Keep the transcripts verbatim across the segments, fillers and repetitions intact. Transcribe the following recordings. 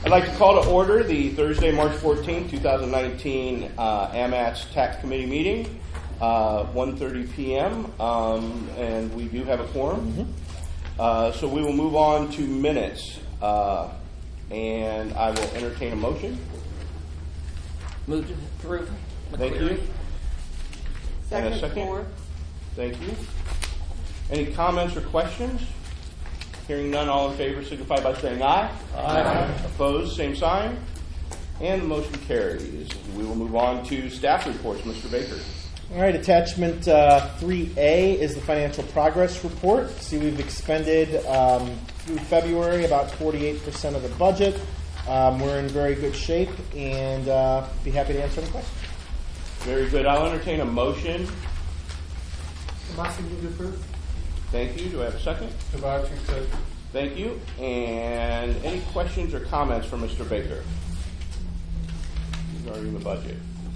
I'd like to call to order the Thursday, March fourteenth, twenty nineteen uh, AMATS Tax Committee meeting, uh, one thirty p.m., um, and we do have a quorum. Mm-hmm. Uh, so we will move on to minutes, uh, and I will entertain a motion. Move to approve. Thank you. Second, and a second. Four. Thank you. Any comments or questions? Hearing none, all in favor signify by saying aye. Aye. Aye. Opposed, same sign. And the motion carries. We will move on to staff reports. Mister Baker. All right, attachment uh, three A is the financial progress report. See, we've expended um, through February about forty-eight percent of the budget. Um, we're in very good shape, and uh, be happy to answer any questions. Very good. I'll entertain a motion. Tomasi, move to approve. Thank you. Do I have a second? Tabachi, second. Thank you. And any questions or comments from Mister Baker regarding the budget?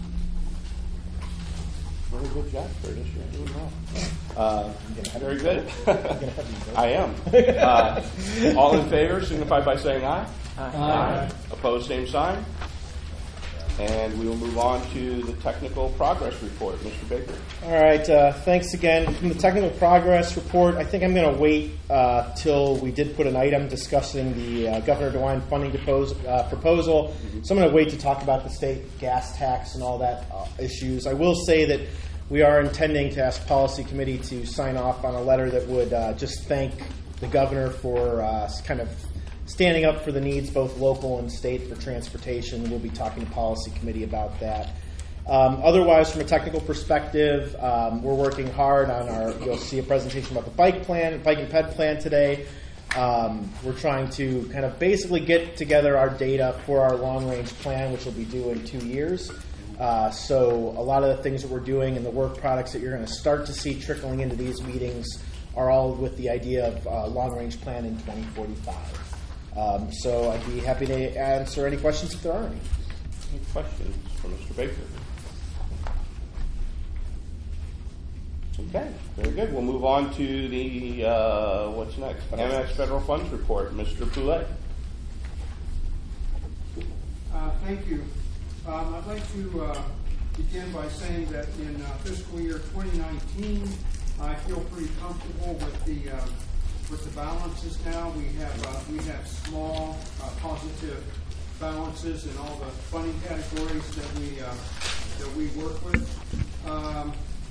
Very good job for this year. Doing well. Uh, very good. I am. Uh, all in favor signify by saying aye. Aye. Aye. Opposed, same sign. And we will move on to the technical progress report. Mister Baker. All right, uh, thanks again. From the technical progress report, I think I'm going to wait uh, till we did put an item discussing the uh, Governor DeWine funding depos- uh, proposal. Mm-hmm. So I'm going to wait to talk about the state gas tax and all that uh, issues. I will say that we are intending to ask Policy Committee to sign off on a letter that would uh, just thank the governor for uh, kind of standing up for the needs, both local and state, for transportation. We'll be talking to Policy Committee about that. Um, otherwise, from a technical perspective, um, we're working hard on our, you'll see a presentation about the bike plan, bike and ped plan today. Um, we're trying to kind of basically get together our data for our long-range plan, which will be due in two years. Uh, so a lot of the things that we're doing and the work products that you're going to start to see trickling into these meetings are all with the idea of uh, long-range plan in twenty forty-five. Um, so I'd be happy to answer any questions if there are any. Any questions for Mister Baker? Okay, very good. We'll move on to the, uh, what's next? AMATS Federal Funds Report. Mister Poulet. Uh, thank you. Um, I'd like to uh, begin by saying that in uh, fiscal year twenty nineteen, I feel pretty comfortable with the uh, with the balances now. We have uh, we have small uh, positive balances in all the funding categories that we uh, that we work with. Um,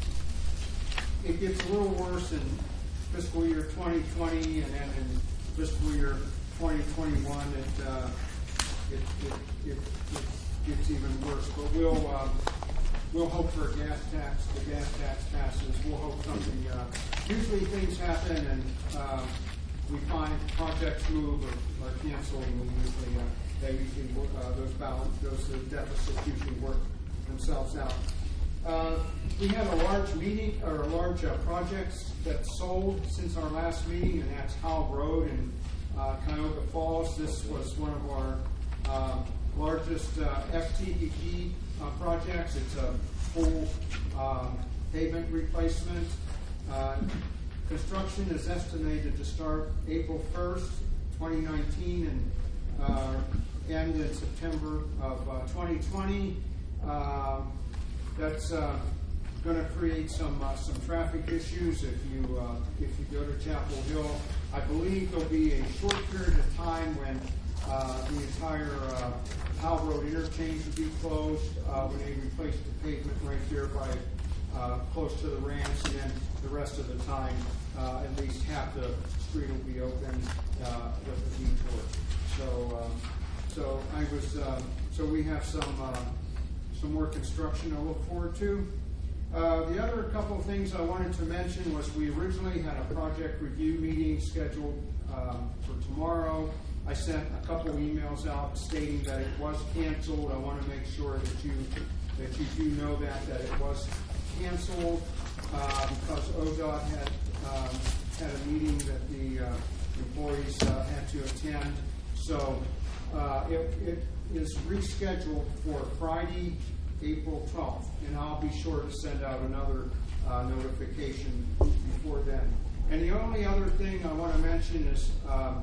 it gets a little worse in fiscal year twenty twenty, and then in fiscal year twenty twenty-one, it uh, it, it, it, it gets even worse. But we'll uh, we'll hope for a gas tax. The gas tax passes. We'll hope something. Uh, usually things happen, and uh, we find projects move or, or cancel, and we usually uh, they usually uh, those balance those uh, deficits usually work themselves out. Uh, we had a large meeting or a large uh, projects that sold since our last meeting, and that's Howell Road in uh, Cuyahoga Falls. This was one of our uh, largest uh, F T E P uh, projects. It's a full uh, pavement replacement. Uh, construction is estimated to start April first, twenty nineteen, and uh, end in September of uh, twenty twenty. Uh, that's uh, going to create some uh, some traffic issues if you uh, if you go to Chapel Hill. I believe there'll be a short period of time when uh, the entire uh, Howell Road interchange will be closed uh, when they replace the pavement right there by uh, close to the ramps, and then the rest of the time, uh, at least half the street will be open uh, with the detour. So, um, so I was, uh, so we have some uh, some more construction to look forward to. Uh, the other couple of things I wanted to mention was we originally had a project review meeting scheduled um, for tomorrow. I sent a couple emails out stating that it was canceled. I want to make sure that you that you do know that that it was canceled uh, because O D O T had um, had a meeting that the uh, employees uh, had to attend. So uh, it, it is rescheduled for Friday, April twelfth, and I'll be sure to send out another uh, notification before then. And the only other thing I want to mention is um,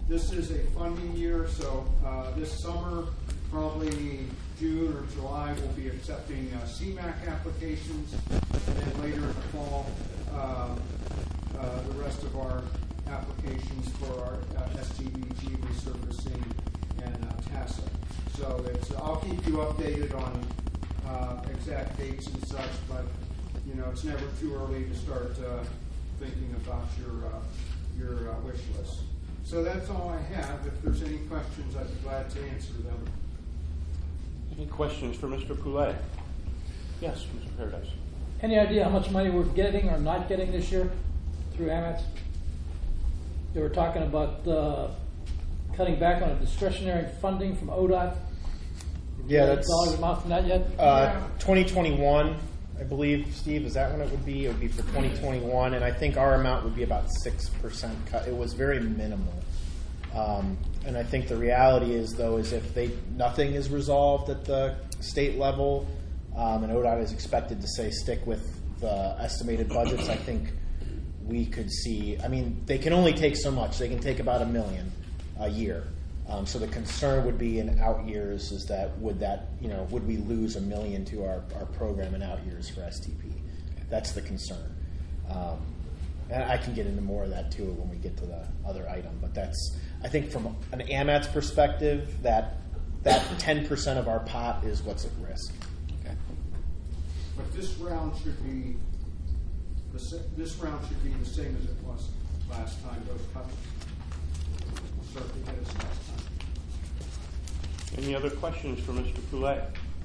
this is a funding year, so uh, this summer, probably June or July, we'll be accepting uh, C MAC applications, and then later in the fall, um, uh, the rest of our applications for our uh, S T B G resurfacing and uh, TASA. So it's, I'll keep you updated on uh, exact dates and such, but you know it's never too early to start uh, thinking about your uh, your uh, wish list. So that's all I have. If there's any questions, I'd be glad to answer them. Any questions for Mister Poulet? Yes, Mister Paradise. Any idea how much money we're getting or not getting this year through AMETS? They were talking about uh, cutting back on a discretionary funding from O D O T. Yeah, that's dollars a month from that yet? uh, twenty twenty-one, I believe. Steve, is that when it would be? It would be for twenty twenty-one, and I think our amount would be about six percent cut. It was very minimal. Um, and I think the reality is, though, is if they nothing is resolved at the state level, um, and O D O T is expected to say stick with the estimated budgets, I think we could see. I mean, they can only take so much. They can take about a million a year. Um, so the concern would be in out years is that would that you know would we lose a million to our, our program in out years for S T P? That's the concern. Um, And I can get into more of that too when we get to the other item. But that's, I think from an AMETS perspective, that that ten percent of our pot is what's at risk. Okay. But this round should be the sa- this round should be the same as it was last time. Those cuts certainly hit us last time. Any other questions for Mister Poulet?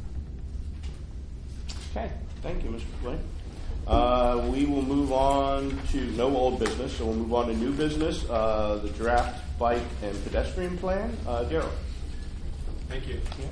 Okay, thank you, Mister Poulet. Uh, we will move on to no old business, so we'll move on to new business, uh, the draft bike and pedestrian plan. Uh, Daryl. Thank you. Yeah.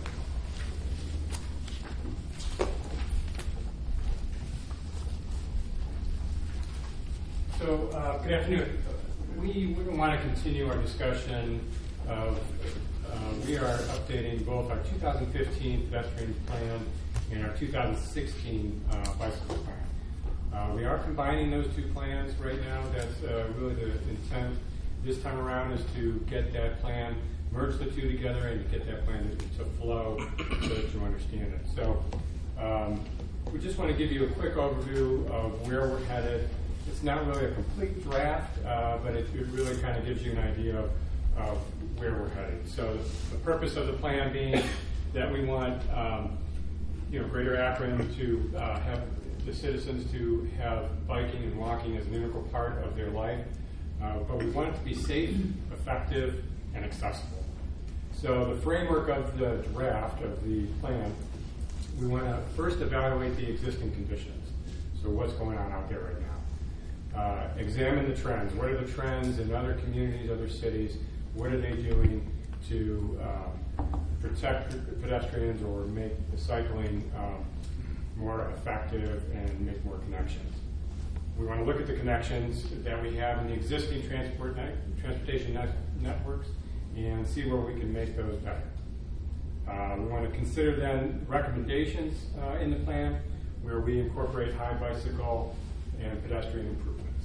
So, uh, good afternoon. We, we want to continue our discussion of, uh, we are updating both our two thousand fifteen pedestrian plan and our two thousand sixteen uh, bicycle plan. Uh, we are combining those two plans right now. That's uh, really the intent this time around, is to get that plan, merge the two together and get that plan to, to flow so that you understand it. So um, we just want to give you a quick overview of where we're headed. It's not really a complete draft, uh, but it, it really kind of gives you an idea of, of where we're headed. So the purpose of the plan being that we want um, you know, Greater Akron to uh, have the citizens to have biking and walking as an integral part of their life, uh, but we want it to be safe, effective, and accessible. So the framework of the draft of the plan, we want to first evaluate the existing conditions. So what's going on out there right now? Uh, examine the trends. What are the trends in other communities, other cities? What are they doing to um, protect pedestrians or make the cycling um, more effective and make more connections? We want to look at the connections that we have in the existing transport net, transportation net, networks and see where we can make those better. Uh, we want to consider then recommendations uh, in the plan where we incorporate high bicycle and pedestrian improvements.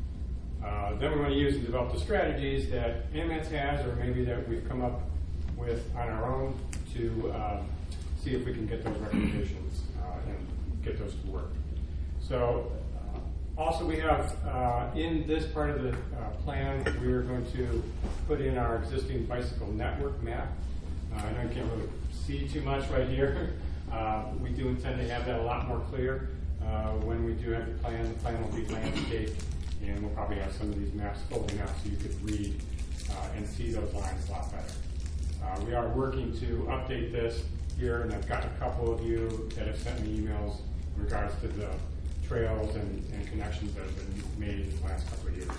Uh, then we want to use and develop the strategies that AMETS has, or maybe that we've come up with on our own, to uh, see if we can get those recommendations uh, and get those to work. So uh, also we have uh, in this part of the uh, plan, we are going to put in our existing bicycle network map. Uh, I know you can't really see too much right here. Uh, we do intend to have that a lot more clear uh, when we do have the plan. The plan will be landscaped, and we'll probably have some of these maps folding out so you could read uh, and see those lines a lot better. Uh, we are working to update this here, and I've got a couple of you that have sent me emails in regards to the trails and, and connections that have been made in the last couple of years.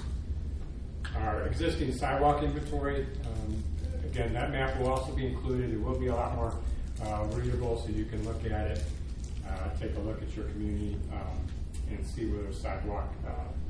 Our existing sidewalk inventory, um, again, that map will also be included. It will be a lot more uh, readable, so you can look at it, uh, take a look at your community, um, and see where the sidewalk uh,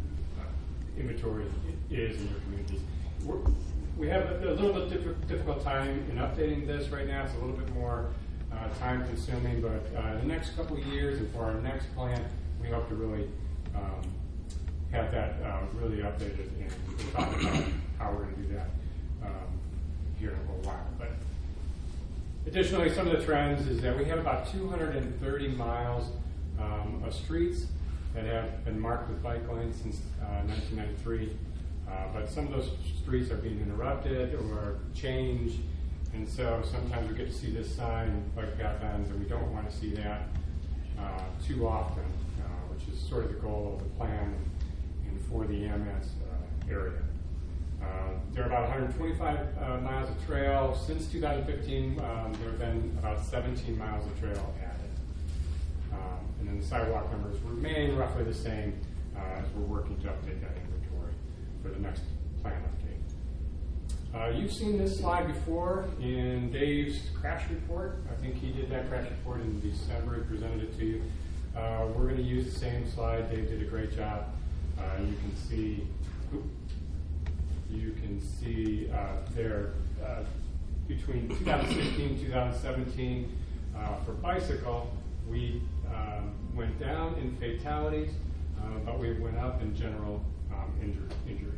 uh, inventory is in your communities. We're, we have a, a little bit diff- difficult time in updating this right now. It's a little bit more uh, time consuming, but uh, in the next couple of years and for our next plan, we hope to really um, have that uh, really updated, and we'll talk about how we're going to do that. um, here in a little while. But additionally, some of the trends is that we have about two hundred thirty miles um, of streets that have been marked with bike lanes since uh, nineteen ninety-three. Uh, but some of those streets are being interrupted or changed, and so sometimes we get to see this sign, bike path ends, and we don't want to see that uh, too often, uh, which is sort of the goal of the plan and, and for the A M S uh, area. Uh, there are about one hundred twenty-five uh, miles of trail. Since two thousand fifteen, um, there have been about seventeen miles of trail added. Um, and then the sidewalk numbers remain roughly the same uh, as we're working to update that inventory for the next plan update. Uh, you've seen this slide before in Dave's crash report. I think he did that crash report in December. He presented it to you. Uh, we're going to use the same slide. Dave did a great job. Uh, you can see, oop, you can see uh, there uh, between two thousand sixteen and two thousand seventeen uh, for bicycle, we um, went down in fatalities, uh, but we went up in general um, injur- injuries.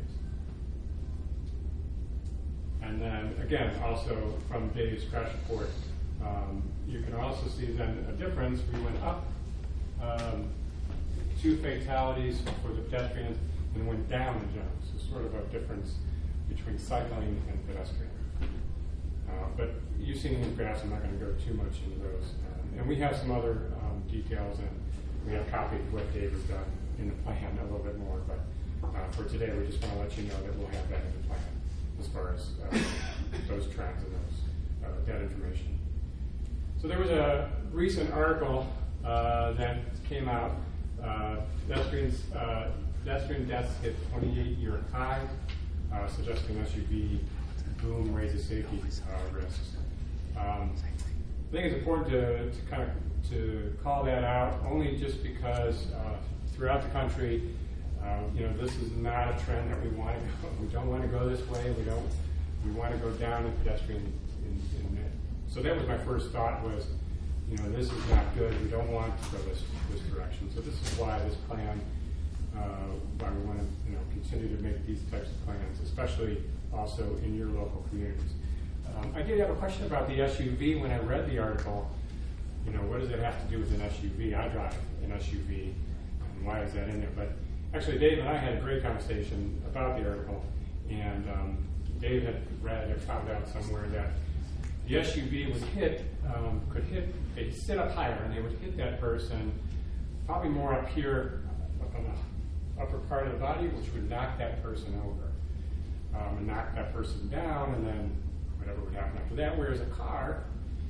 And then again, also from Dave's crash report, um, you can also see then a difference. We went up um, two fatalities for the pedestrians and went down in general. So sort of a difference between cycling and pedestrian. Uh, but you've seen these graphs. I'm not going to go too much into those. Um, and we have some other um, details, and we have copied what Dave has done in the plan a little bit more. But uh, for today, we just want to let you know that we'll have that in the plan as far as uh, those trends and those uh, that information. So there was a recent article uh, that came out. Uh, pedestrians, uh, pedestrian deaths hit twenty-eight year high, uh, suggesting S U V boom raises safety uh, risks. Um, I think it's important to, to kind of to call that out, only just because uh, throughout the country, uh, you know, this is not a trend that we want to go. We don't want to go this way. We don't. We want to go down in pedestrian. In, in so that was my first thought was, you know, this is not good. We don't want to go this this direction. So this is why this plan, uh, why we want to, you know, continue to make these types of plans, especially also in your local communities. Um, I did have a question about the S U V when I read the article. You know, what does it have to do with an S U V? I drive an S U V, and why is that in there? But actually, Dave and I had a great conversation about the article, and um, Dave had read or found out somewhere that the S U V would hit, um, could hit, they'd sit up higher, and they would hit that person probably more up here, up on the upper part of the body, which would knock that person over, um, and knock that person down, and then whatever would happen after that. Whereas a car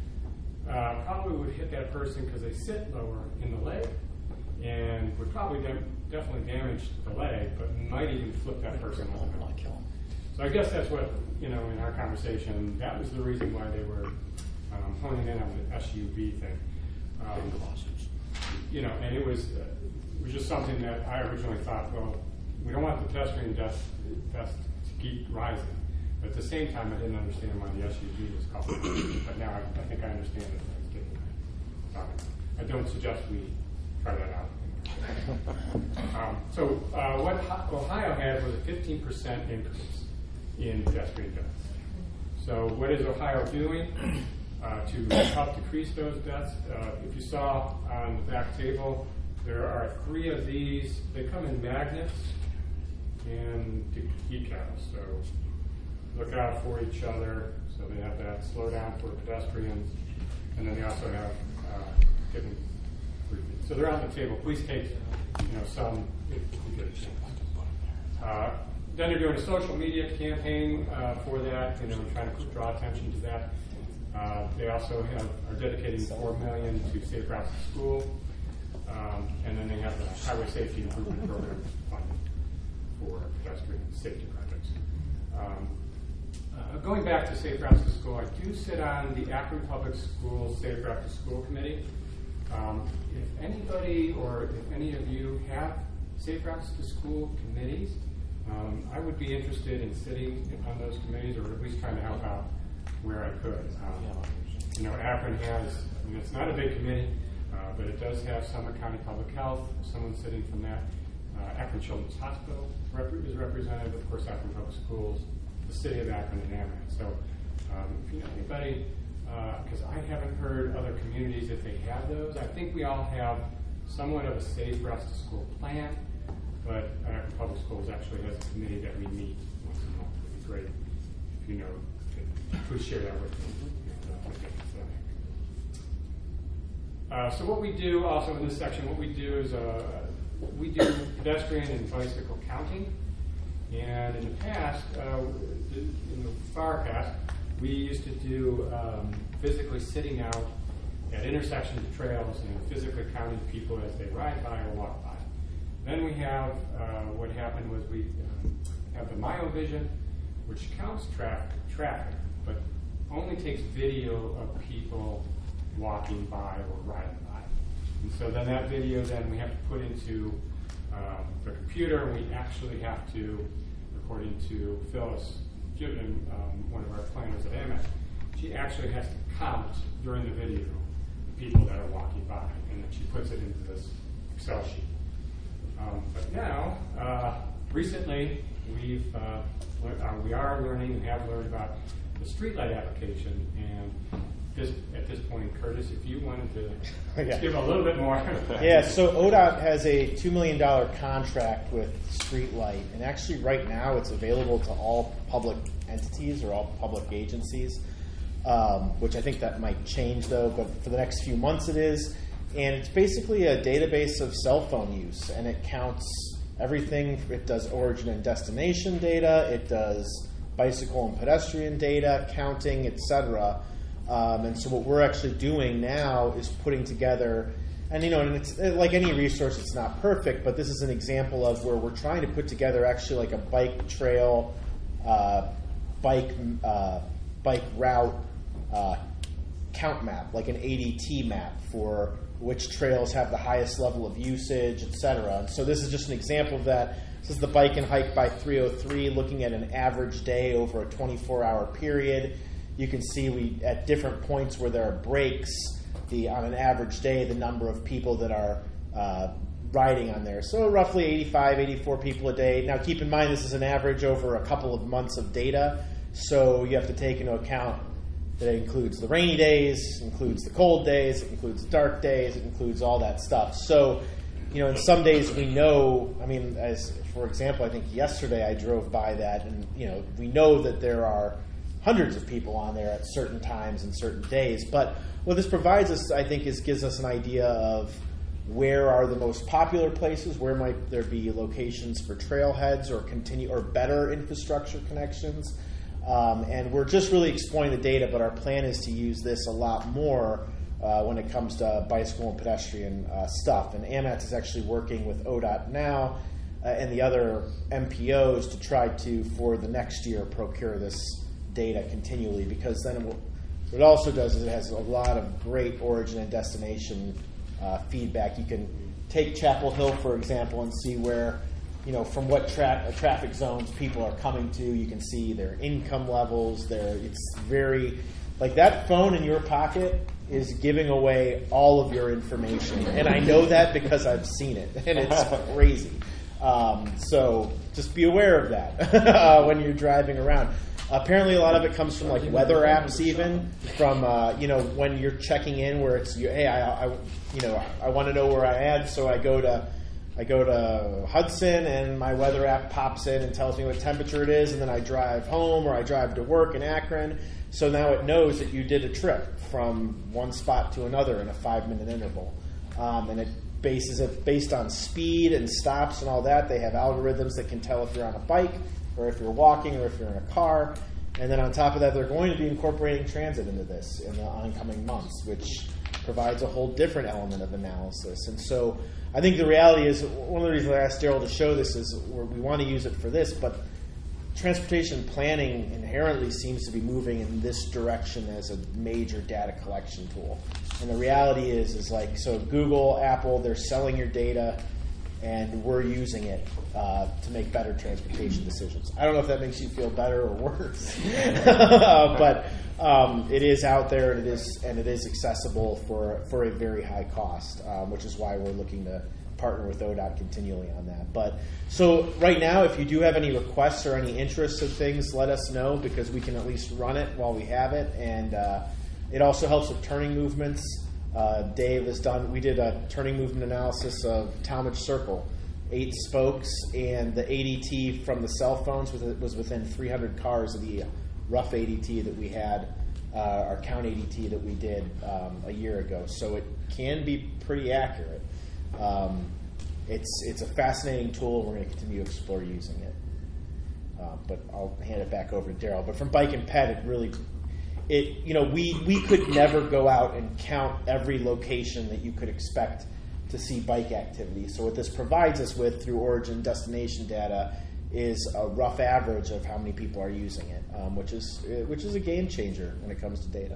uh, probably would hit that person because they sit lower in the leg, and would probably de- definitely damage the leg, but might even flip that person over. So I guess that's what, you know, in our conversation, that was the reason why they were um, honing in on the S U V thing. Um, you know, and it was uh, it was just something that I originally thought, well, we don't want the pedestrian deaths deaths to keep rising. But at the same time, I didn't understand why the S U V was called. But now I, I think I understand it. I was getting that. I don't suggest we try that out. um, so uh, what Ohio had was a fifteen percent increase in pedestrian deaths. So what is Ohio doing uh, to help decrease those deaths? Uh, if you saw on the back table, there are three of these. They come in magnets and decals. So look out for each other. So they have that slow down for pedestrians, and then they also have uh, given. So they're on the table. Please take, you know, some if you get a chance. Uh, then they're doing a social media campaign uh, for that, you know, trying to draw attention to that. Uh, they also have, are dedicating four million dollars to Safe Routes to School, um, and then they have the Highway Safety Improvement Program funding for pedestrian safety projects. Um, uh, going back to Safe Routes to School, I do sit on the Akron Public Schools Safe Routes to School Committee. Um, if anybody or if any of you have Safe Routes to School committees, um, I would be interested in sitting on those committees, or at least trying to help out where I could. Um, you know, Akron has, I mean, it's not a big committee, uh, but it does have Summit County Public Health, someone sitting from that. Uh, Akron Children's Hospital rep- is represented, of course, Akron Public Schools, the city of Akron and Amex. So um, if you know anybody, because uh, I haven't heard other communities if they have those. I think we all have somewhat of a safe routes to school plan, but Akron Public Schools actually has a committee that we meet once a month. It would be great if you know, if we share that with me. And, uh, with so. Uh, so what we do also in this section, what we do is uh, we do pedestrian and bicycle counting. And in the past, uh, in the far past, we used to do um, physically sitting out at intersections of trails and physically counting people as they ride by or walk by. Then we have, uh, what happened was we um, have the MyoVision, which counts traffic, traffic, but only takes video of people walking by or riding by. And so then that video then we have to put into um, the computer, and we actually have to, according to Phyllis Given, um, one of our planners at Amex, she actually has to count during the video the people that are walking by, and then she puts it into this Excel sheet. Um, but now, uh, recently, we've uh, learned, uh, we are learning and have learned about the streetlight application. And this, at this point, Curtis, if you wanted to yeah. give a little bit more. Yeah, so O D O T has a two million dollars contract with Streetlight, and actually right now it's available to all public entities or all public agencies, um, which I think that might change though, but for the next few months it is. And it's basically a database of cell phone use, and it counts everything. It does origin and destination data, it does bicycle and pedestrian data, counting, et cetera. Um, and so what we're actually doing now is putting together, and you know, and it's like any resource, it's not perfect, but this is an example of where we're trying to put together actually like a bike trail, uh, bike uh, bike route uh, count map, like an A D T map for which trails have the highest level of usage, et cetera. And so this is just an example of that. This is the Bike and Hike by three oh three, looking at an average day over a twenty-four hour period. You can see we at different points where there are breaks, the on an average day, the number of people that are uh, riding on there. So roughly eighty-five, eighty-four people a day. Now keep in mind this is an average over a couple of months of data, so you have to take into account that it includes the rainy days, includes the cold days, it includes the dark days, it includes all that stuff. So, you know, in some days we know, I mean, as for example, I think yesterday I drove by that, and you know, we know that there are hundreds of people on there at certain times and certain days. But what this provides us, I think, is gives us an idea of where are the most popular places, where might there be locations for trailheads or continue or better infrastructure connections. Um, and we're just really exploring the data, but our plan is to use this a lot more uh, when it comes to bicycle and pedestrian uh, stuff. And AMATS is actually working with O D O T now uh, and the other M P Os to try to, for the next year, procure this data continually, because then it will, what it also does is it has a lot of great origin and destination uh, feedback. You can take Chapel Hill, for example, and see where, you know, from what tra- traffic zones people are coming to. You can see their income levels. Their it's very, like that phone in your pocket is giving away all of your information, and I know that because I've seen it, and it's crazy. Um, so just be aware of that uh, when you're driving around. Apparently, a lot of it comes from like weather apps, even from uh, you know, when you're checking in, where it's hey, I, I you know I want to know where I am, so I go to I go to Hudson, and my weather app pops in and tells me what temperature it is, and then I drive home or I drive to work in Akron. So now it knows that you did a trip from one spot to another in a five minute interval, um, and it bases it based on speed and stops and all that. They have algorithms that can tell if you're on a bike, or if you're walking, or if you're in a car. And then on top of that, they're going to be incorporating transit into this in the oncoming months, which provides a whole different element of analysis. And so I think the reality is, one of the reasons I asked Daryl to show this is we want to use it for this, but transportation planning inherently seems to be moving in this direction as a major data collection tool. And the reality is, is like, so Google, Apple, they're selling your data, and we're using it uh, to make better transportation decisions. I don't know if that makes you feel better or worse, but um, it is out there, and it is and it is accessible for for a very high cost, um, which is why we're looking to partner with O D O T continually on that. But so right now, if you do have any requests or any interests of things, let us know, because we can at least run it while we have it. And uh, it also helps with turning movements. Uh, Dave has done, we did a turning movement analysis of Talmadge Circle, eight spokes, and the A D T from the cell phones was, was within three hundred cars of the rough A D T that we had, uh, our count A D T that we did um, a year ago. So it can be pretty accurate. Um, it's it's a fascinating tool. We're going to continue to explore using it. Uh, but I'll hand it back over to Daryl. But from Bike and Pet, it really, it you know, we, we could never go out and count every location that you could expect to see bike activity. So what this provides us with through origin destination data is a rough average of how many people are using it, um, which is which is a game changer when it comes to data.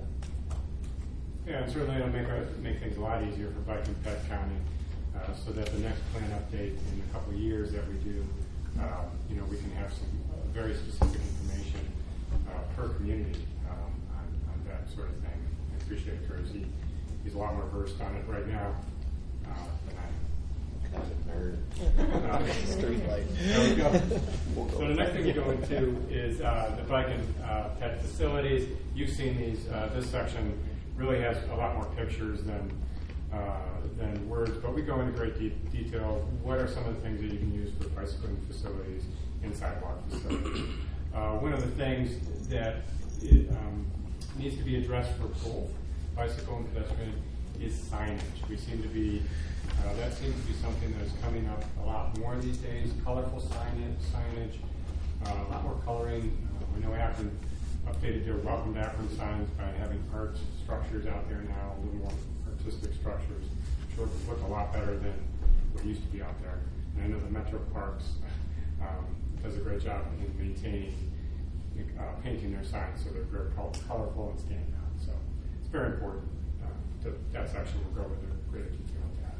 Yeah, and certainly it'll make, a, make things a lot easier for Bike and Pet County, uh, so that the next plan update in a couple of years that we do, uh, you know, we can have some uh, very specific information uh, per community um, on, on that sort of thing. I appreciate it, Curtis. He, he's a lot more versed on it right now uh, than I am. Kind of nerd. Uh, Street light. There we go. So the next thing we go into is uh, the bike and uh, pet facilities. You've seen these. Uh, this section really has a lot more pictures than uh, than words, but we go into great de- detail. What are some of the things that you can use for bicycling facilities and sidewalk facilities? Uh, one of the things that it, um, needs to be addressed for both bicycle and pedestrian is signage. We seem to be Uh, that seems to be something that is coming up a lot more these days. Colorful signage, signage, uh, a lot more coloring. Uh, we know Akron updated their Welcome to Akron signs by having art structures out there now, a little more artistic structures, which look, look a lot better than what used to be out there. And I know the Metro Parks um, does a great job in maintaining, uh, painting their signs so they're very colorful and stand out. So it's very important. Uh, to, that section will go with a greater detail of that.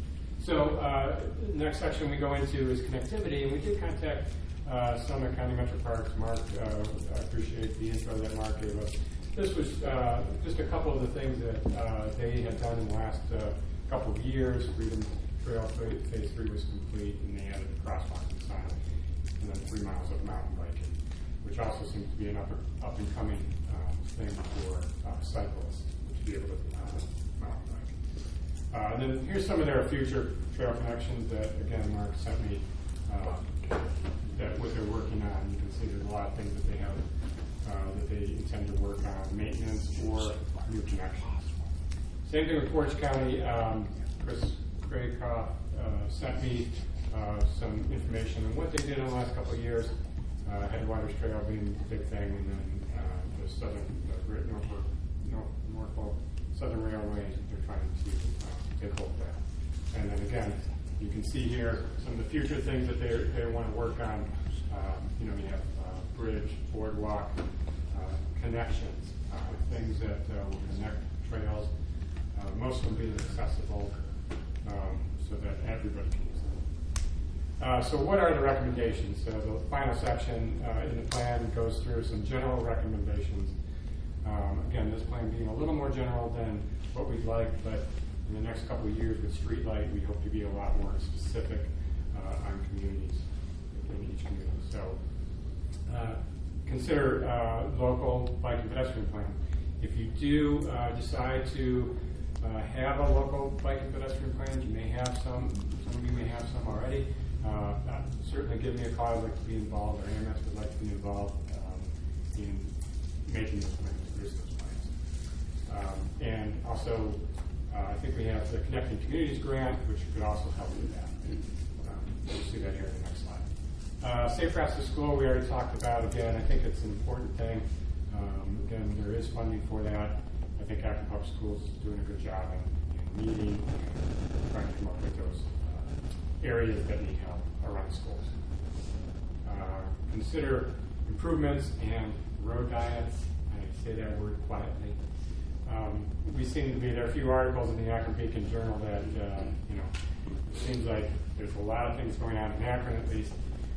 So uh, the next section we go into is connectivity, and we did contact uh, Summit County Metro Parks. Mark, uh, I appreciate the intro that Mark gave us. This was uh, just a couple of the things that uh, they had done in the last uh, couple of years. Freedom Trail Phase three was complete, and they added the crosswalk sign, and then three miles of mountain biking, which also seems to be an up, up and coming uh, thing for uh, cyclists to be able to uh, mountain bike. Uh, and then here's some of their future trail connections that, again, Mark sent me, uh, that what they're working on. You can see there's a lot of things that they have, uh, that they intend to work on, maintenance or new connections. Same thing with Portage County. Um, Chris Craycroft uh, sent me uh, some information on what they did in the last couple of years. Uh, Headwaters Trail being the big thing, and then uh, the Southern, the Great Norfolk, North, Norfolk Southern Railway, they're trying to uh, take hold of that. And then again, you can see here some of the future things that they they want to work on. Um, you know, you have uh, bridge, boardwalk, uh, connections, uh, things that uh, will connect trails, uh, most of them being accessible um, so that everybody can use them. Uh, so what are the recommendations? So the final section uh, in the plan goes through some general recommendations. Um, again, this plan being a little more general than what we'd like, but in the next couple of years with Streetlight, we hope to be a lot more specific uh, on communities in each community. So uh, consider uh, local bike and pedestrian plan. If you do uh, decide to uh, have a local bike and pedestrian plan, you may have some, some of you may have some already. Uh, certainly give me a call. I'd like to be involved, or A M S would like to be involved um, in making those plans, produce those plans. Um, and also, uh, I think we have the Connecting Communities grant, which could also help with that. Um, you'll see that here in the next slide. Uh, Safe Routes to School, we already talked about. Again, I think it's an important thing. Um, again, there is funding for that. I think Akron Public Schools is doing a good job in, in meeting and trying to come up with those uh, areas that need help around schools. Uh, consider improvements and road diets. I say that word quietly. Um, we seem to be, there are a few articles in the Akron Beacon Journal that, uh, you know, it seems like there's a lot of things going on in Akron, at least.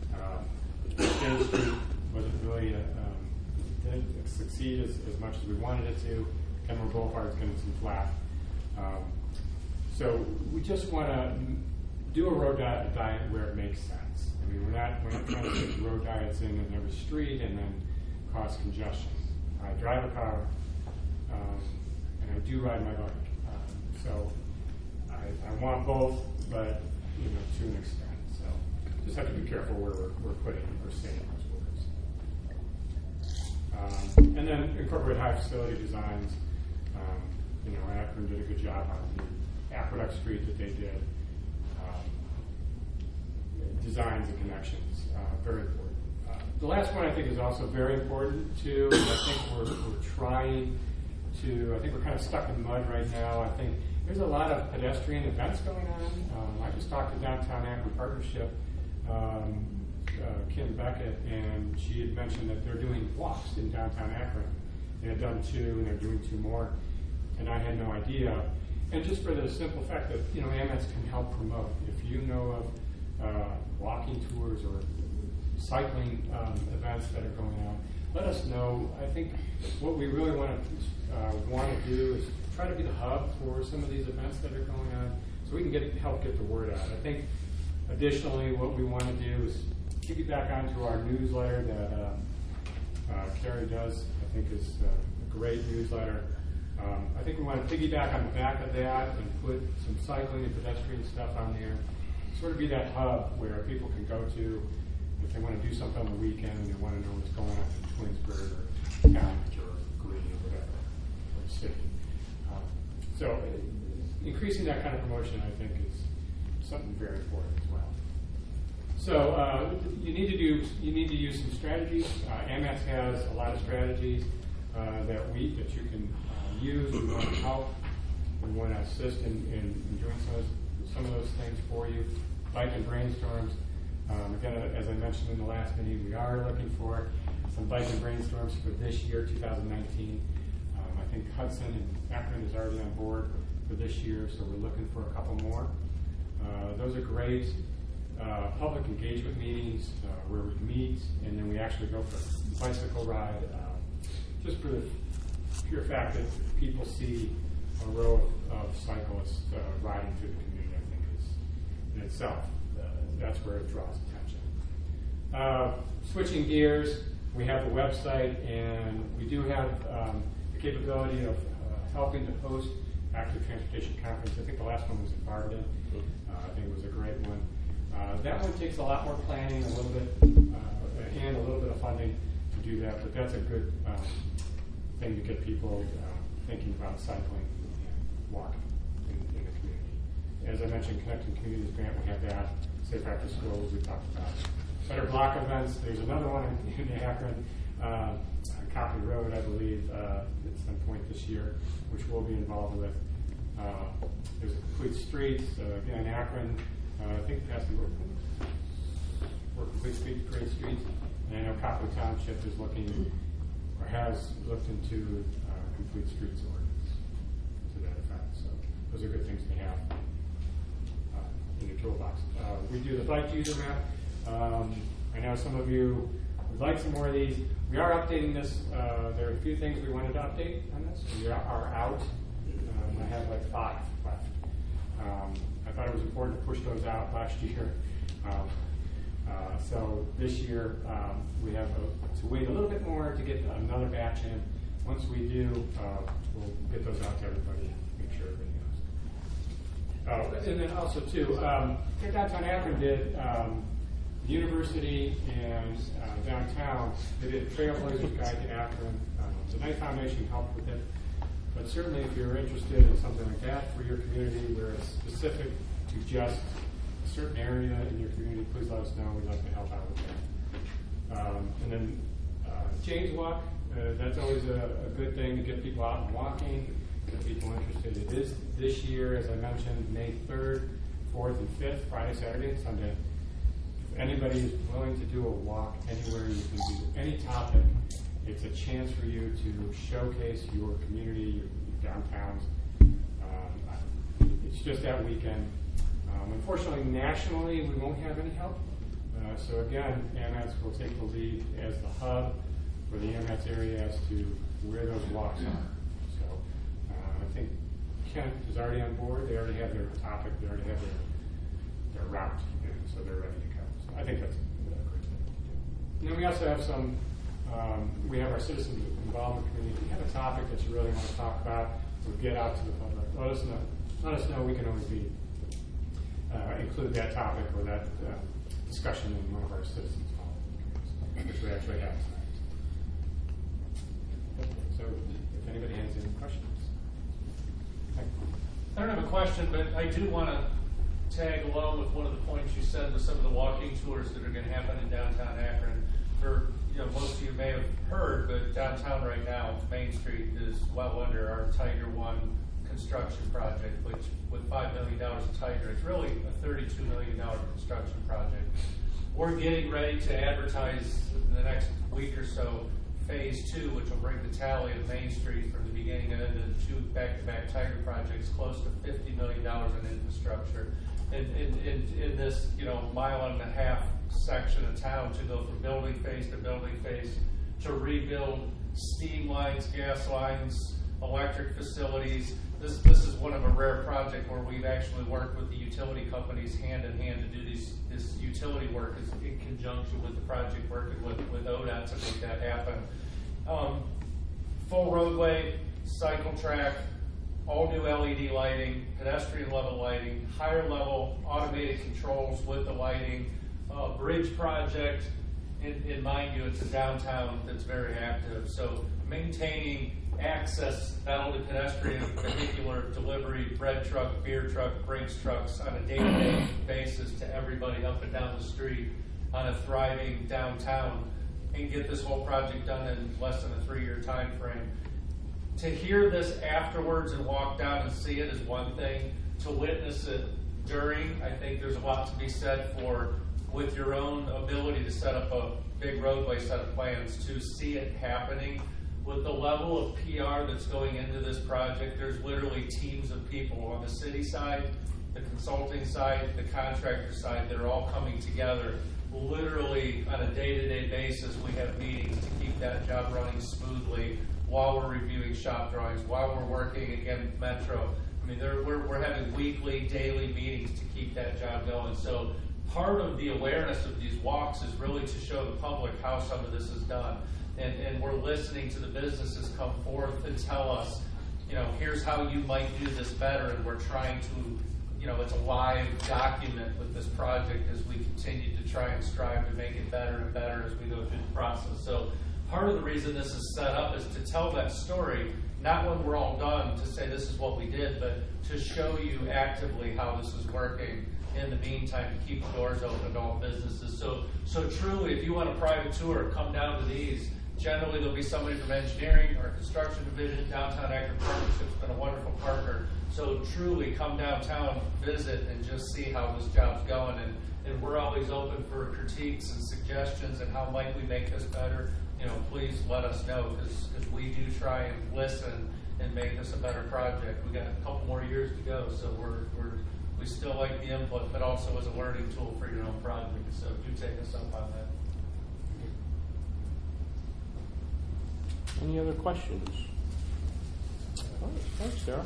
Uh, State Street wasn't really, uh, um, didn't succeed as, as much as we wanted it to. Kenmore Boulevard's getting some flack. Um, so we just want to do a road diet, diet where it makes sense. I mean, we're not, we're not trying to stick road diets in in every street and then cause congestion. I drive a car, um, and I do ride my bike. Um, so I, I want both, but you know, to an extent. So just have to be careful where we're, we're putting or saying those words. Um, and then incorporate high facility designs. Um, you know, Akron did a good job on the Aqueduct Street that they did. Um, designs and connections, uh, very important. Uh, the last one I think is also very important too. I think we're, we're trying to, I think we're kind of stuck in mud right now. I think there's a lot of pedestrian events going on. Um, I just talked to Downtown Akron Partnership, um, uh, Kim Beckett, and she had mentioned that they're doing walks in downtown Akron. They had done two, and they're doing two more, and I had no idea. And just for the simple fact that, you know, AMETS can help promote. If you know of uh, walking tours or cycling um, events that are going on, let us know. I think what we really want to uh, want to do is try to be the hub for some of these events that are going on, so we can get help get the word out. I think additionally, what we want to do is piggyback onto our newsletter that uh, uh, Carrie does. I think is uh, a great newsletter. Um, I think we want to piggyback on the back of that and put some cycling and pedestrian stuff on there. Sort of be that hub where people can go to if they want to do something on the weekend and they want to know what's going on in Twinsburg or Connect or Greene or whatever, or the city. Um, so uh, increasing that kind of promotion, I think, is something very important as well. So uh, you need to do, you need to use some strategies. Uh, AMETS has a lot of strategies uh, that we that you can uh, use. We want to help. We want to assist in, in, in doing some of, those, some of those things for you. Bike and brainstorms. Um, again, as I mentioned in the last meeting, we are looking for some bike and brainstorms for this year, two thousand nineteen. Um, I think Hudson and Akron is already on board for this year, so we're looking for a couple more. Uh, those are great. Uh, public engagement meetings uh, where we meet and then we actually go for a bicycle ride, uh, just for the pure fact that people see a row of cyclists uh, riding through the community, I think is in itself, uh, that's where it draws attention. Uh, switching gears, we have the website and we do have um, the capability of uh, helping to host Active Transportation Conference. I think the last one was in Barberton. Uh, I think it was a great one. Uh, that one takes a lot more planning, a little bit, uh, and a little bit of funding to do that, but that's a good um, thing to get people uh, thinking about cycling and walking in, in the community. As I mentioned, Connecting Communities Grant, we have that. Safe After School, we talked about. Better Block events, there's another one in, in Akron, uh, Copley Road, I believe, uh, at some point this year, which we'll be involved with. Uh, there's a Complete Streets, uh, again, Akron. Uh, I think past the work for Complete Street, Great Streets, and I know Copley Township is looking, or has looked into uh, Complete Streets ordinance to that effect. So those are good things to have uh, in your toolbox. Uh, we do the bike user map. Um, I know some of you would like some more of these. We are updating this. Uh, there are a few things we wanted to update on this. We are, are out. Um, I have like five left. Um, I thought it was important to push those out last year. Um, uh, so this year, um, we have a, to wait a little bit more to get another batch in. Once we do, uh, we'll get those out to everybody, make sure everybody knows. Oh, and then also, too, um, Downtown Akron did, um, the university and uh, downtown, they did a Trailblazers Guide to Akron. Um, the Knight Foundation helped with it. But certainly if you're interested in something like that for your community where it's specific to just a certain area in your community, please let us know. We'd like to help out with that. Um, and then uh, James Walk, uh, that's always a, a good thing to get people out and walking, get people interested. It is this year, as I mentioned, May third, fourth, and fifth, Friday, Saturday, and Sunday. If anybody is willing to do a walk anywhere, you can do any topic. It's a chance for you to showcase your community, your, your downtowns. Um, it's just that weekend. Um, unfortunately, nationally, we won't have any help. Uh, so again, AMETS will take the lead as the hub for the AMETS area as to where those walks are. So uh, I think Kent is already on board. They already have their topic. They already have their, their route, and so they're ready to go. So I think that's a great thing to do. And then we also have some, um, we have our citizens involvement committee. If you have a topic that you really want to talk about, or get out to the public, let us know. Let us know. We can always be uh, include that topic or that uh, discussion in one of our citizens involvement committees, which we actually have tonight. So, if anybody has any questions. I don't have a question, but I do want to tag along with one of the points you said with some of the walking tours that are going to happen in downtown Akron. For you know, most of you may have heard, but downtown right now, Main Street is well under our Tiger One construction project, which with five million dollars of Tiger, it's really a thirty-two million dollars construction project. We're getting ready to advertise in the next week or so phase two, which will bring the tally of Main Street from the beginning and end of the two back-to-back Tiger projects close to fifty million dollars in infrastructure. In, in, in, in this, you know, mile and a half section of town to go from building phase to building phase to rebuild steam lines, gas lines, electric facilities. This, this is one of a rare project where we've actually worked with the utility companies hand in hand to do these, this utility work is in conjunction with the project working with, with O D O T to make that happen. Um, full roadway, cycle track, all new L E D lighting, pedestrian level lighting, higher level automated controls with the lighting, uh, bridge project, and, and mind you, it's a downtown that's very active. So maintaining access not only pedestrian, vehicular delivery, bread truck, beer truck, Brinks trucks on a day-to-day basis to everybody up and down the street on a thriving downtown, and get this whole project done in less than a three-year time frame. To hear this afterwards and walk down and see it is one thing. To witness it during, I think there's a lot to be said for, with your own ability to set up a big roadway set of plans, to see it happening. With the level of P R that's going into this project, there's literally teams of people on the city side, the consulting side, the contractor side that are all coming together. Literally on a day-to-day basis, we have meetings to keep that job running smoothly while we're reviewing shop drawings, while we're working again with Metro. I mean, we're, we're having weekly, daily meetings to keep that job going. So part of the awareness of these walks is really to show the public how some of this is done. And, and we're listening to the businesses come forth and tell us, you know, here's how you might do this better. And we're trying to, you know, it's a live document with this project as we continue to try and strive to make it better and better as we go through the process. So part of the reason this is set up is to tell that story, not when we're all done to say this is what we did, but to show you actively how this is working in the meantime to keep the doors open to all businesses. So, so truly, if you want a private tour, come down to these. Generally, there'll be somebody from engineering or construction division. Downtown Akron Partnership's been a wonderful partner. So truly, come downtown, visit, and just see how this job's going. And, and we're always open for critiques and suggestions and how might we make this better. You know, please let us know, because we do try and listen and make this a better project. We got a couple more years to go, so we're, we're we still like the input, but also as a learning tool for your own project. So do take us up on that. Any other questions? All right, thanks, Sarah.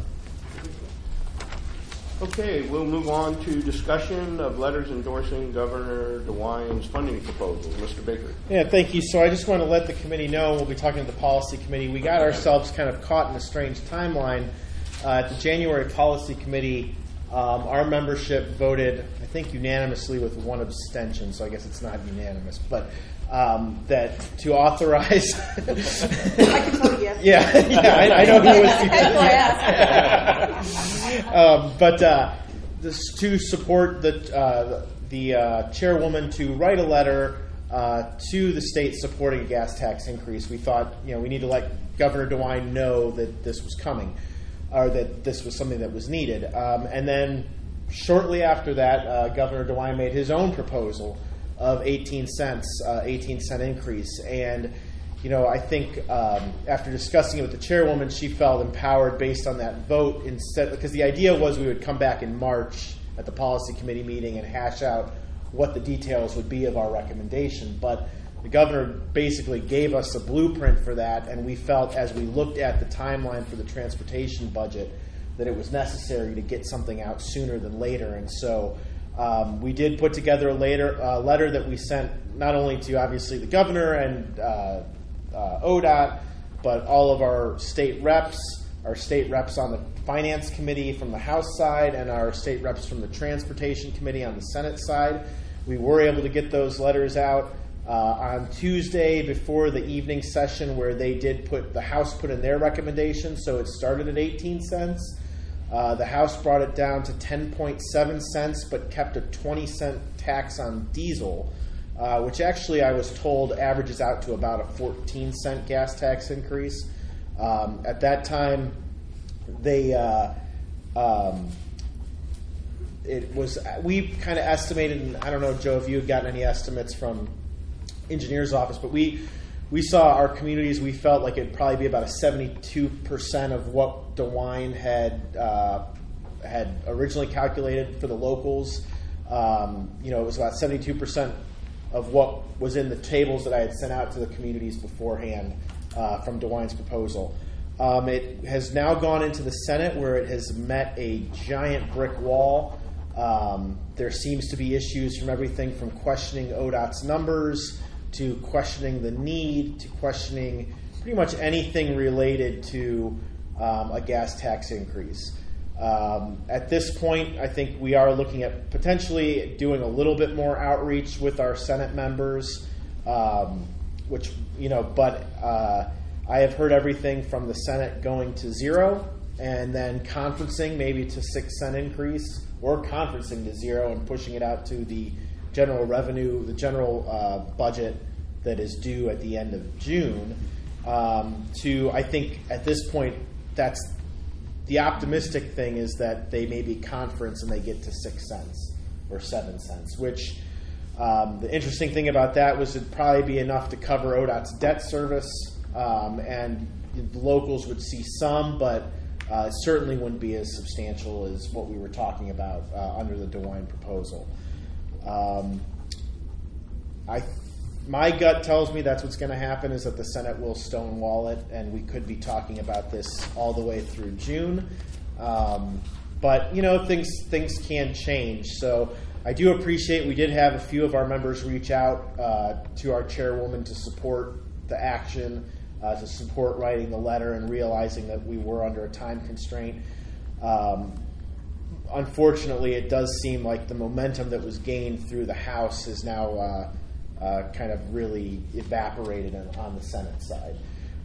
Okay, we'll move on to discussion of letters endorsing Governor DeWine's funding proposal. Mister Baker. Yeah, thank you. So I just want to let the committee know, we'll be talking to the policy committee. We got ourselves kind of caught in a strange timeline. Uh, at the January policy committee, um, our membership voted, I think, unanimously with one abstention, so I guess it's not unanimous, but um, that to authorize. I can vote yes. Yeah, yeah, I, I know who was. That's why I asked. um, but uh, this to support the uh, the uh, chairwoman to write a letter uh, to the state supporting a gas tax increase. We thought, you know, we need to let Governor DeWine know that this was coming, or that this was something that was needed. Um, and then shortly after that, uh, Governor DeWine made his own proposal of eighteen cents, uh, eighteen cent increase. And, you know, I think um, after discussing it with the chairwoman, she felt empowered based on that vote, instead, because the idea was we would come back in March at the policy committee meeting and hash out what the details would be of our recommendation. But the governor basically gave us a blueprint for that, and we felt as we looked at the timeline for the transportation budget that it was necessary to get something out sooner than later. And so Um, we did put together a later, uh, letter that we sent not only to obviously the governor and uh, uh, O D O T, but all of our state reps, our state reps on the finance committee from the House side, and our state reps from the transportation committee on the Senate side. We were able to get those letters out uh, on Tuesday before the evening session, where they did put, the House put in their recommendation, so it started at eighteen cents. Uh, the House brought it down to ten point seven cents, but kept a twenty cent tax on diesel, uh, which actually I was told averages out to about a fourteen cent gas tax increase. Um, at that time, they uh, um, it was we kind of estimated, and I don't know, Joe, if you had gotten any estimates from engineer's office, but we we saw our communities, we felt like it'd probably be about a seventy-two percent of what DeWine had uh, had originally calculated for the locals. Um, you know, it was about seventy-two percent of what was in the tables that I had sent out to the communities beforehand uh, from DeWine's proposal. Um, it has now gone into the Senate, where it has met a giant brick wall. Um, there seems to be issues from everything from questioning O D O T's numbers to questioning the need to questioning pretty much anything related to um, a gas tax increase. Um, at this point, I think we are looking at potentially doing a little bit more outreach with our Senate members, um, which, you know, but uh, I have heard everything from the Senate going to zero and then conferencing maybe to six cent increase, or conferencing to zero and pushing it out to the general revenue, the general uh, budget that is due at the end of June. Um, to, I think at this point, that's the optimistic thing, is that they maybe conference and they get to six cents or seven cents, which um, the interesting thing about that was it'd probably be enough to cover O D O T's debt service, um, and the locals would see some, but uh, it certainly wouldn't be as substantial as what we were talking about uh, under the DeWine proposal. Um, I, my gut tells me that's what's going to happen, is that the Senate will stonewall it, and we could be talking about this all the way through June. Um, but you know, things things can change. So I do appreciate we did have a few of our members reach out uh, to our chairwoman to support the action, uh, to support writing the letter, and realizing that we were under a time constraint. Um, Unfortunately, it does seem like the momentum that was gained through the House is now uh, uh, kind of really evaporated on, on the Senate side.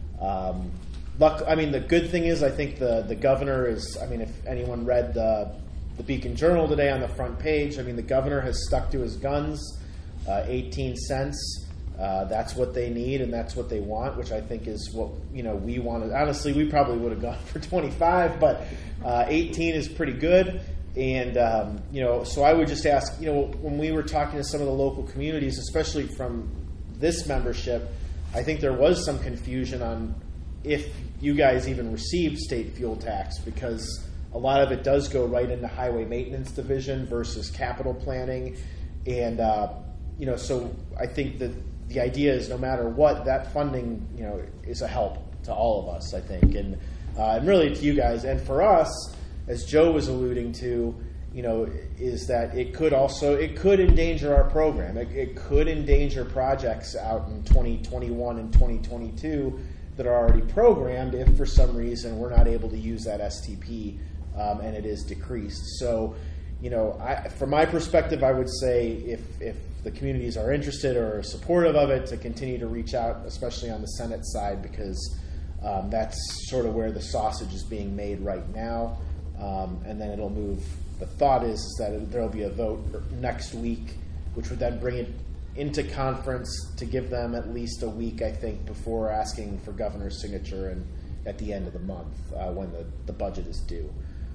Um, luck, I mean, the good thing is, I think the, the governor is, I mean, if anyone read the, the Beacon Journal today on the front page, I mean, the governor has stuck to his guns, uh, eighteen cents. Uh, that's what they need, and that's what they want, which I think is what, you know, we wanted. Honestly, we probably would have gone for twenty-five, but uh, eighteen is pretty good. And, um, you know, so I would just ask, you know, when we were talking to some of the local communities, especially from this membership, I think there was some confusion on if you guys even received state fuel tax, because a lot of it does go right into highway maintenance division versus capital planning. And, uh, you know, so I think that the idea is no matter what, that funding, you know, is a help to all of us, I think, and, uh, and really to you guys. And for us, as Joe was alluding to, you know, is that it could also, it could endanger our program. It, it could endanger projects out in twenty twenty-one and twenty twenty-two that are already programmed if for some reason we're not able to use that S T P um, and it is decreased. So, you know, I, from my perspective, I would say if, if the communities are interested or are supportive of it, to continue to reach out, especially on the Senate side, because um, that's sort of where the sausage is being made right now. Um, and then it'll move. The thought is, is that there will be a vote next week, which would then bring it into conference to give them at least a week, I think, before asking for governor's signature and at the end of the month uh, when the, the budget is due.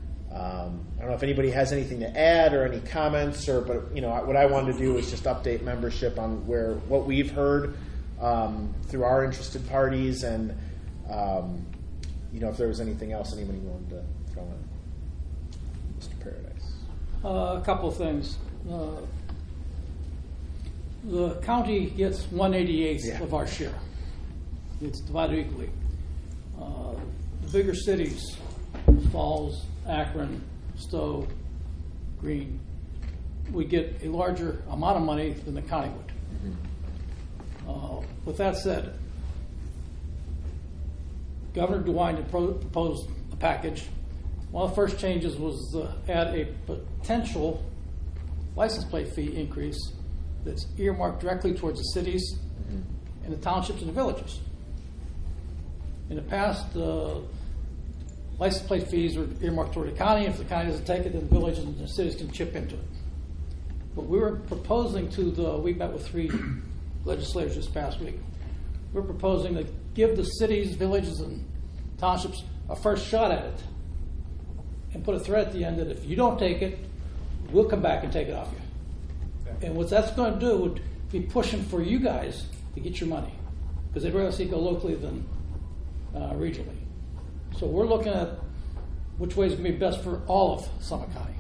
Um, I don't know if anybody has anything to add or any comments, or but you know what I wanted to do was just update membership on where what we've heard um, through our interested parties, and um, you know if there was anything else anybody wanted to throw in. Mister Paradise. Uh, a couple of things. Uh, the county gets one eighty-eighth Yeah. of our share. It's divided equally. Uh, the bigger cities, Falls, Akron, Stowe, Greene, we get a larger amount of money than the county would. Uh, with that said, Governor DeWine had pro- proposed a package. One of the first changes was uh, add a potential license plate fee increase that's earmarked directly towards the cities and the townships and the villages. In the past, uh, license plate fees were earmarked toward the county. If the county doesn't take it, then the villages and the cities can chip into it. But we were proposing to the, we met with three legislators this past week. We're proposing to give the cities, villages, and townships a first shot at it and put a threat at the end that if you don't take it, we'll come back and take it off you. And what that's going to do would be pushing for you guys to get your money, because they'd rather see it go locally than uh, regionally. So we're looking at which way is going to be best for all of Summit County.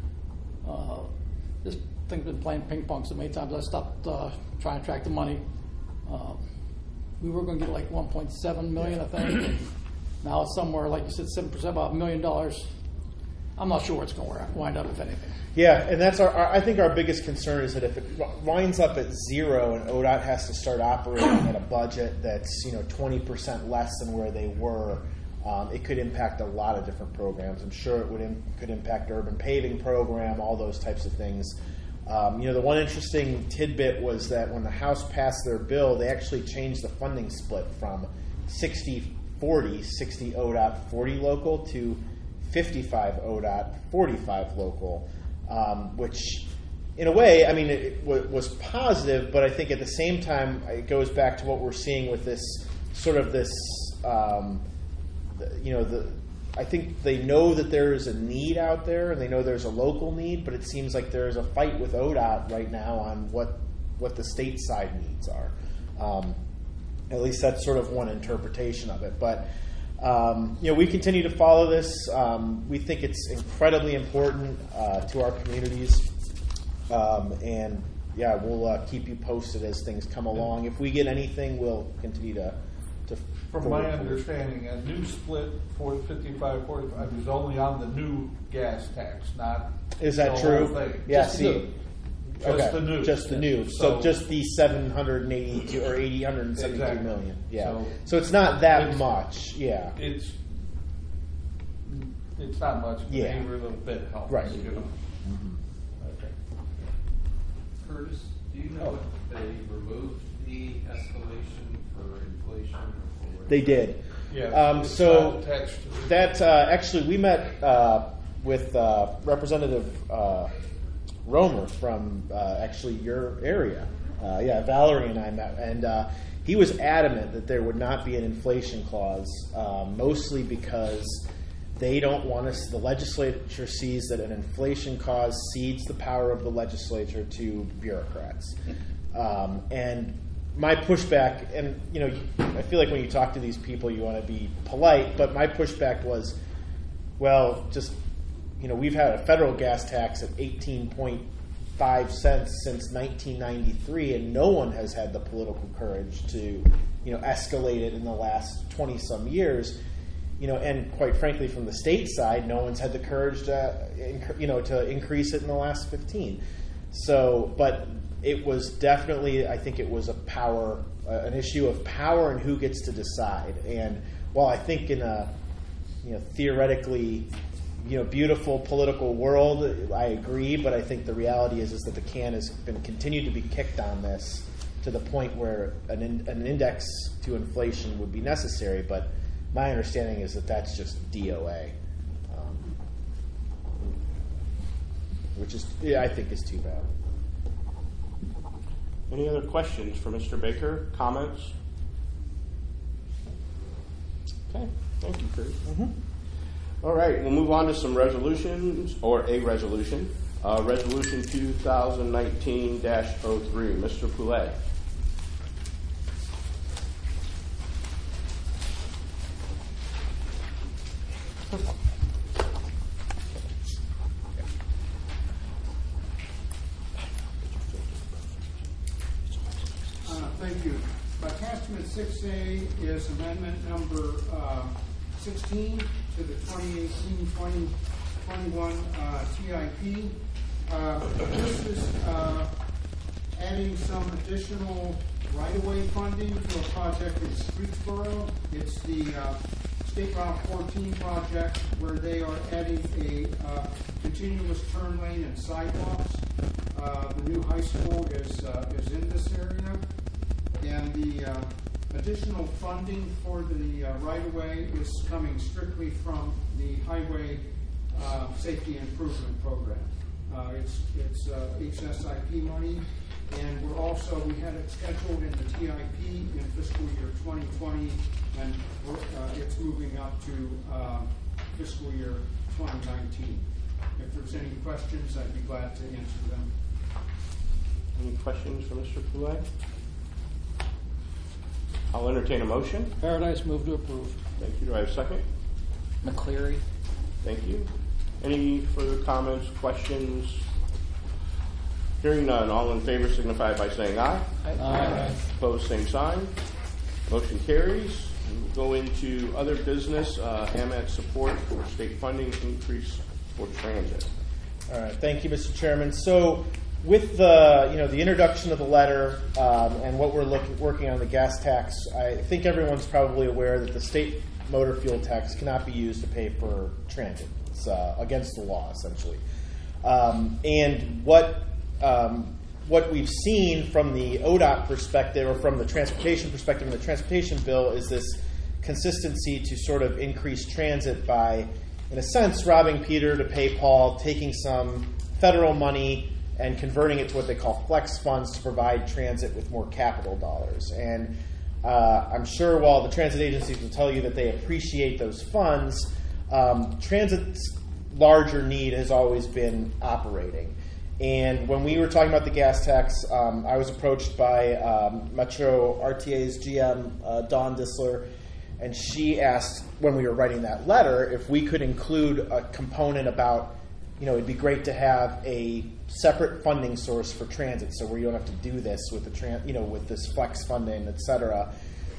Uh, this thing's been playing ping pong so many times, I stopped uh, trying to track the money. Uh, we were going to get like one point seven million, I think. Now it's somewhere, like you said, seven percent, about a million dollars. I'm not sure where it's going to wind up, if anything. Yeah, and that's our, our. I think our biggest concern is that if it winds up at zero and O D O T has to start operating at a budget that's, you know, twenty percent less than where they were, um, it could impact a lot of different programs. I'm sure it would im- could impact urban paving program, all those types of things. Um, you know, the one interesting tidbit was that when the House passed their bill, they actually changed the funding split from sixty forty, sixty O D O T, forty local, to fifty-five O D O T, forty-five local, um, which in a way, I mean, it, it w- was positive, but I think at the same time, it goes back to what we're seeing with this sort of this, um, the, you know, the. I think they know that there is a need out there, and they know there's a local need, but it seems like there's a fight with O D O T right now on what what the state side needs are. Um, at least that's sort of one interpretation of it. But um, you know, we continue to follow this. Um, we think it's incredibly important uh, to our communities, um, and yeah, we'll uh, keep you posted as things come along. If we get anything, we'll continue to. to From my understanding, a new split for fifty-five forty-five is only on the new gas tax, not Is that the true? whole thing. Yeah, Just see. the new. Just Okay, the new. Just the new. So, So- just the seven hundred eighty-two or eight hundred seventy-two Exactly. million. Yeah. So, So- it's not that It's- much. Yeah. It's it's not much, but Yeah. every little bit helps. Right. You know? Okay. Curtis, do you know if they removed the escalation for inflation? Or They did. Yeah. Um, it's so not attached to it. that uh, actually we met uh, with uh, Representative uh, Romer from uh, actually your area. Uh, yeah, Valerie and I met, and uh, he was adamant that there would not be an inflation clause, uh, mostly because they don't want us. The legislature sees that an inflation clause cedes the power of the legislature to bureaucrats, um, and my pushback, and you know, I feel like when you talk to these people, you want to be polite, but my pushback was, well, just, you know, we've had a federal gas tax at eighteen point five cents since nineteen ninety-three, and no one has had the political courage to, you know, escalate it in the last twenty some years. You know, and quite frankly, from the state side, no one's had the courage to, you know, to increase it in the last fifteen. So, but it was definitely, I think it was a power, uh, an issue of power and who gets to decide. And while I think in a, you know, theoretically, you know, beautiful political world, I agree, but I think the reality is is that the can has been continued to be kicked on this to the point where an, in, an index to inflation would be necessary. But my understanding is that that's just D O A, um, which is, yeah, I think is too bad. Any other questions for Mister Baker? Comments? Okay, thank you, Kurt. Mm-hmm. All right, we'll move on to some resolutions, or a resolution. Uh, resolution twenty nineteen dash oh three. Mister Poulet. Uh, Thank you. Attachment six A is amendment number uh, sixteen to the twenty eighteen twenty twenty-one uh, T I P. Uh, This is uh, adding some additional right-of-way funding to a project in Streetsboro. It's the uh, State Route fourteen project where they are adding a uh, continuous turn lane and sidewalks. Uh, The new high school is, uh, is in this area. And the uh, additional funding for the uh, right-of-way is coming strictly from the Highway uh, Safety Improvement Program. Uh, It's, it's uh, H S I P money, and we're also, we had it scheduled in the T I P in fiscal year twenty twenty, and we're, uh, it's moving up to uh, fiscal year twenty nineteen. If there's any questions, I'd be glad to answer them. Any questions for Mister Poulet? I'll entertain a motion. Paradise, move to approve. Thank you. Do I have a second? McCleary. Thank you. Any further comments, questions? Hearing none, all in favor signify by saying aye. Aye. Opposed, same sign. Motion carries. We'll go into other business, uh, A M A T support for state funding increase for transit. All right, thank you, Mister Chairman. So, with the you know the introduction of the letter um, and what we're looking, working on the gas tax, I think everyone's probably aware that the state motor fuel tax cannot be used to pay for transit. It's uh, against the law, essentially. Um, and what um, what we've seen from the O D O T perspective, or from the transportation perspective in the transportation bill, is this consistency to sort of increase transit by, in a sense, robbing Peter to pay Paul, taking some federal money and converting it to what they call flex funds to provide transit with more capital dollars. And uh, I'm sure while the transit agencies will tell you that they appreciate those funds, um, transit's larger need has always been operating. And when we were talking about the gas tax, um, I was approached by um, Metro R T A's G M, uh, Dawn Disler, and she asked, when we were writing that letter, if we could include a component about, you know, it'd be great to have a separate funding source for transit, so where you don't have to do this with the, tran- you know, with this flex funding, et cetera.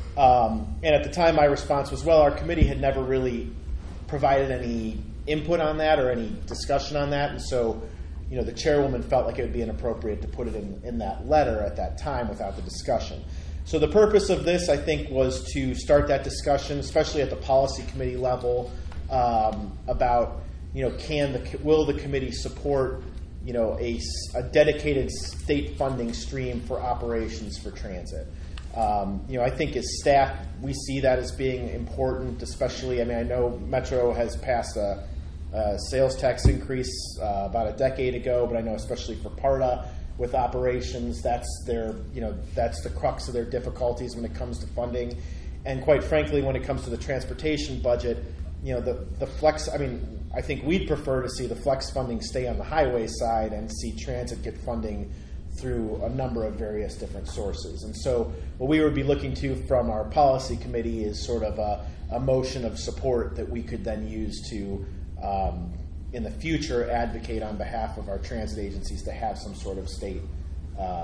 Um, and at the time, my response was, well, our committee had never really provided any input on that or any discussion on that, and so, you know, the chairwoman felt like it would be inappropriate to put it in, in that letter at that time without the discussion. So the purpose of this, I think, was to start that discussion, especially at the policy committee level, um, about, you know, can the will the committee support, you know, a, a dedicated state funding stream for operations for transit. Um, you know, I think as staff, we see that as being important, especially, I mean, I know Metro has passed a, a sales tax increase uh, about a decade ago, but I know especially for PARTA with operations, that's their, you know, that's the crux of their difficulties when it comes to funding. And quite frankly, when it comes to the transportation budget, you know, the, the flex, I mean, I think we'd prefer to see the flex funding stay on the highway side and see transit get funding through a number of various different sources. And so what we would be looking to from our policy committee is sort of a, a motion of support that we could then use to, um, in the future, advocate on behalf of our transit agencies to have some sort of state, uh,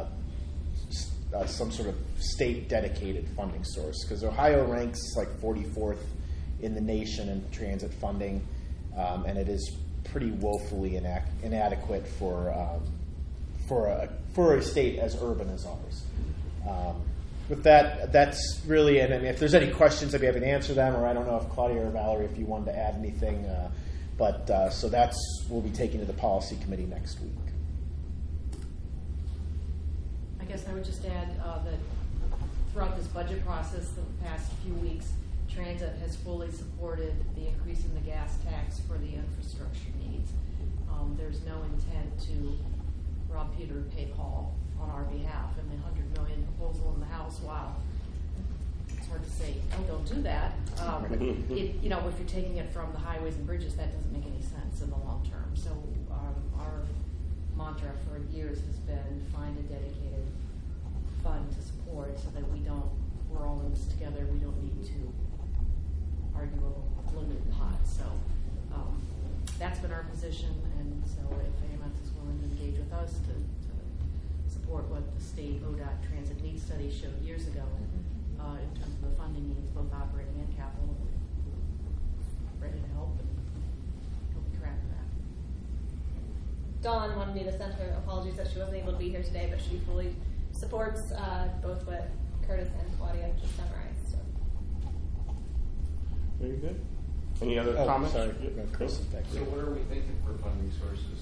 uh, some sort of state dedicated funding source. Because Ohio ranks like forty-fourth in the nation in transit funding, um, and it is pretty woefully inac- inadequate for um, for a for a state as urban as ours. Um, with that, that's really, and I mean, if there's any questions, I'd be happy to answer them, or I don't know if Claudia or Valerie, if you wanted to add anything. Uh, but uh, so that's, we'll be taking to the policy committee next week. I guess I would just add uh, that throughout this budget process the past few weeks, Transit has fully supported the increase in the gas tax for the infrastructure needs. Um, there's no intent to rob Peter to pay Paul on our behalf. And the one hundred million dollars proposal in the House, wow, it's hard to say, oh, don't do that. Um, it, you know, if you're taking it from the highways and bridges, that doesn't make any sense in the long term. So um, our mantra for years has been find a dedicated fund to support so that we don't, we're all in this together, we don't need to argue over limited pot. So um, that's been our position, and so if A M S is willing to engage with us to, to support what the state O D O T transit needs study showed years ago uh, in terms of the funding needs, both operating and capital, we're ready to help and help track that. Dawn wanted me to send her apologies that she wasn't able to be here today, but she fully supports uh, both what Curtis and Claudia just summarized. So. Very good. Any other Oh, comments? sorry. No, Chris is back So there. what are we thinking for fund resources?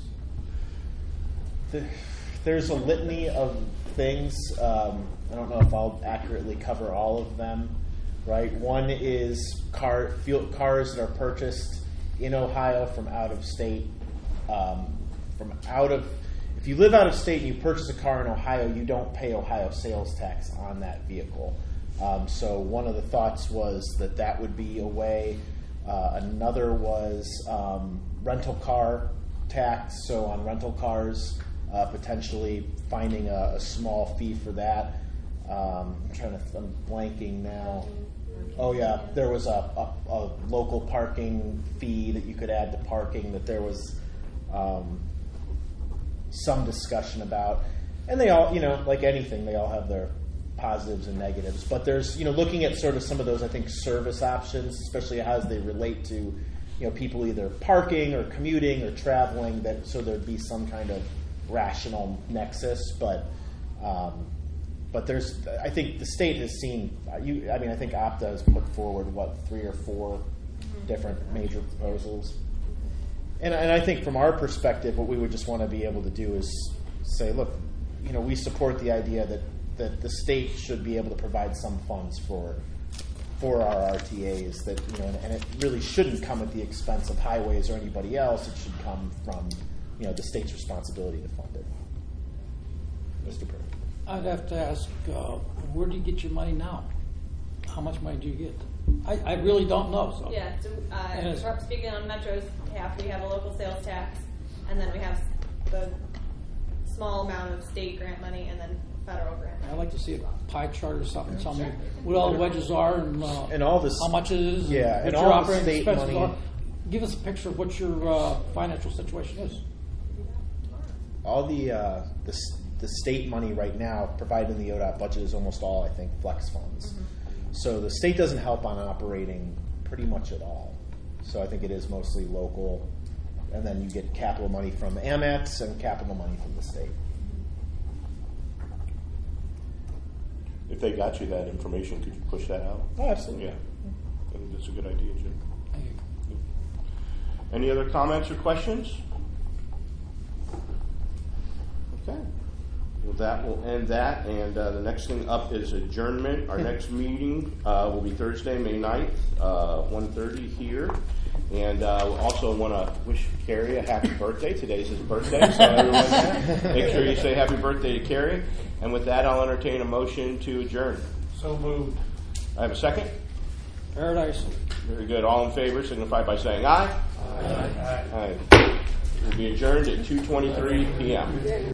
The- There's a litany of things. Um, I don't know if I'll accurately cover all of them. Right. One is car fuel, cars that are purchased in Ohio from out of state. Um, from out of, if you live out of state and you purchase a car in Ohio, you don't pay Ohio sales tax on that vehicle. Um, so one of the thoughts was that that would be a way. Uh, another was um, rental car tax. So on rental cars, uh, potentially finding a, a small fee for that. Um, I'm trying to, I'm blanking now. Oh yeah, there was a, a, a local parking fee that you could add to parking that there was um, some discussion about. And they all, you know, like anything, they all have their positives and negatives. But there's, you know, looking at sort of some of those, I think, service options, especially as they relate to, you know, people either parking or commuting or traveling, that so there'd be some kind of rational nexus. But um, But there's, I think the state has seen, you, I mean, I think Opta has put forward, what, three or four different major proposals. And, and I think from our perspective, what we would just want to be able to do is say, look, you know, we support the idea that, that the state should be able to provide some funds for for our R T As, that, you know, and, and it really shouldn't come at the expense of highways or anybody else. It should come from, you know, the state's responsibility to fund it. Mister Purdy. I'd have to ask, uh, where do you get your money now? How much money do you get? I, I really don't know. So. Yeah, so And uh, it's- for- speaking on Metro's behalf, we have a local sales tax, and then we have the small amount of state grant money, and then federal grant money. I'd like to see a pie chart or something, tell me what all the wedges are and, uh, And all this- how much it is, yeah, what and your all the operating state expenses money- are. Give us a picture of what your uh, financial situation is. All the, uh, the s- the state money right now provided in the O D O T budget is almost all, I think, flex funds. Mm-hmm. So the state doesn't help on operating pretty much at all. So I think it is mostly local, and then you get capital money from Amex and capital money from the state. If they got you that information, could you push that out? Oh, absolutely. Yeah. I think that's a good idea, Jim. Thank you. Any other comments or questions? Okay. Well, that will end that, and uh, the next thing up is adjournment. Our next meeting uh, will be Thursday, May ninth, uh, one thirty here. And uh, we also want to wish Carrie a happy birthday. Today's his birthday, so everyone make sure you say happy birthday to Carrie. And with that, I'll entertain a motion to adjourn. So moved. I have a second? Paradise. Very good. All in favor signify by saying aye. Aye. Aye. We'll be adjourned at two twenty-three p.m.